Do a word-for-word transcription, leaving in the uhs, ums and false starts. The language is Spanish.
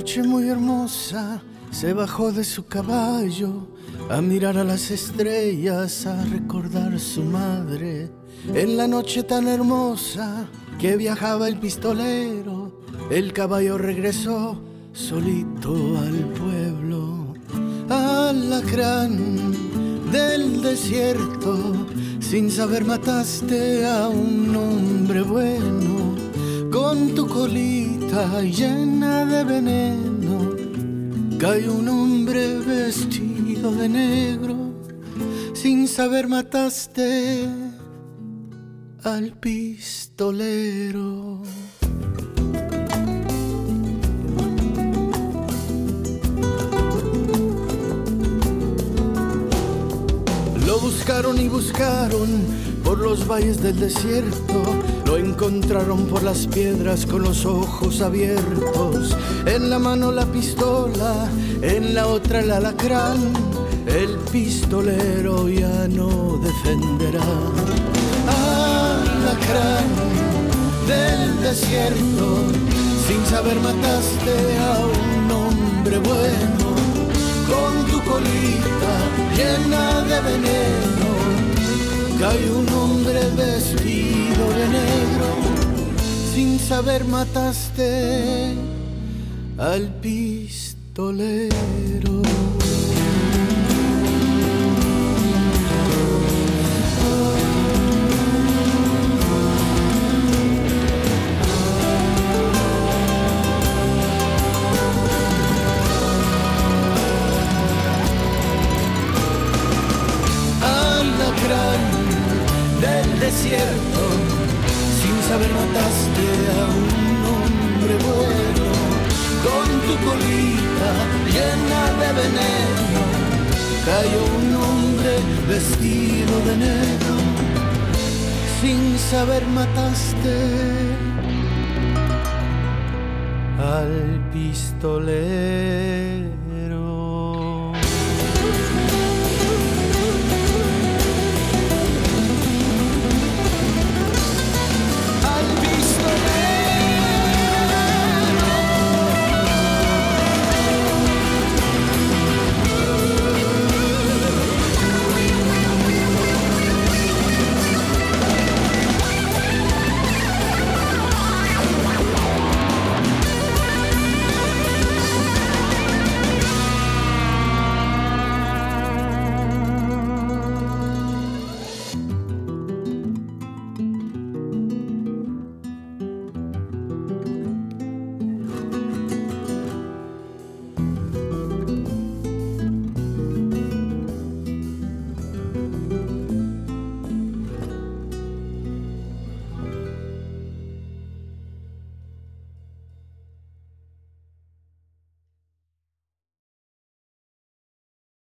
noche muy hermosa se bajó de su caballo a mirar a las estrellas, a recordar su madre. En la noche tan hermosa que viajaba el pistolero, el caballo regresó solito al pueblo. Alacrán del desierto, sin saber mataste a un hombre bueno. Con tu colita llena de veneno cayó un hombre vestido de negro. Sin saber mataste al pistolero. Lo buscaron y buscaron por los valles del desierto, lo encontraron por las piedras con los ojos abiertos. En la mano la pistola, en la otra el alacrán. El pistolero ya no defenderá. Alacrán del desierto, sin saber mataste a un hombre bueno. Con tu colita llena de veneno cayó un hombre vestido de negro. Sin saber mataste al pistolero. Del desierto, sin saber mataste a un hombre bueno. Con tu colita llena de veneno cayó un hombre vestido de negro. Sin saber mataste al pistolero.